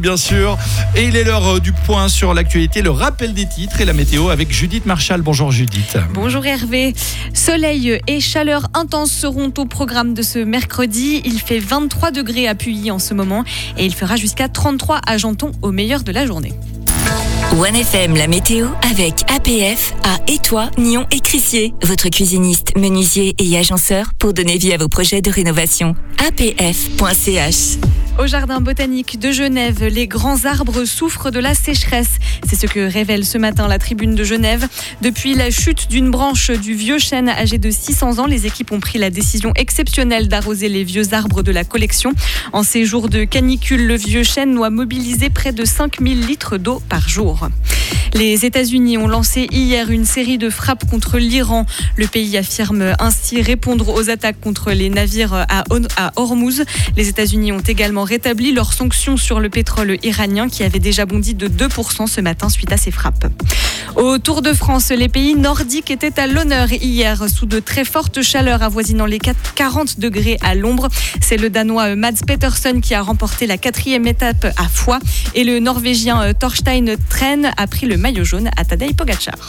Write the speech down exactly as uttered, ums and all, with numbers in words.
bien sûr. Et il est l'heure du point sur l'actualité, le rappel des titres et la météo avec Judith Marchal. Bonjour Judith. Bonjour Hervé. Soleil et chaleur intense seront au programme de ce mercredi. Il fait vingt-trois degrés à Puy en ce moment et il fera jusqu'à trente-trois à Janton au meilleur de la journée. One F M, la météo avec A P F à Étoile, Nyon et Crissier. Votre cuisiniste, menuisier et agenceur pour donner vie à vos projets de rénovation. A P F point C H. Au jardin botanique de Genève, les grands arbres souffrent de la sécheresse. C'est ce que révèle ce matin la Tribune de Genève. Depuis la chute d'une branche du vieux chêne âgé de six cents ans, les équipes ont pris la décision exceptionnelle d'arroser les vieux arbres de la collection. En ces jours de canicule, le vieux chêne doit mobiliser près de cinq mille litres d'eau par jour. Les États-Unis ont lancé hier une série de frappes contre l'Iran. Le pays affirme ainsi répondre aux attaques contre les navires à Hormuz. Les États-Unis ont également rétabli leurs sanctions sur le pétrole iranien qui avait déjà bondi de deux pour cent ce matin suite à ces frappes. Au Tour de France, les pays nordiques étaient à l'honneur hier sous de très fortes chaleurs avoisinant les quarante degrés à l'ombre. C'est le Danois Mads Pedersen qui a remporté la quatrième étape à Foix et le Norvégien Thorstein Tren a pris le maillot jaune à Tadej Pogacar.